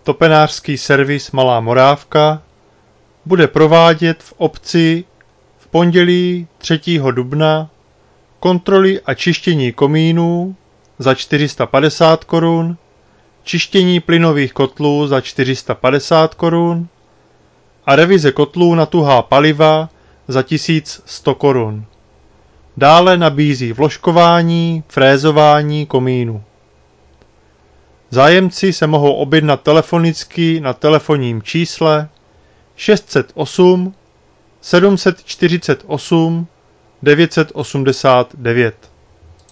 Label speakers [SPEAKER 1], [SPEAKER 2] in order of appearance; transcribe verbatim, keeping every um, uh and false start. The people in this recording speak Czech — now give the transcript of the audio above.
[SPEAKER 1] Topenářský servis Malá Morávka bude provádět v obci v pondělí třetího dubna kontroly a čištění komínů za čtyři sta padesát korun, čištění plynových kotlů za čtyři sta padesát korun a revize kotlů na tuhá paliva za tisíc sto korun. Dále nabízí vložkování, frézování komínů. Zájemci se mohou objednat telefonicky na telefonním čísle šest set osm sedm set čtyřicet osm devět set osmdesát devět.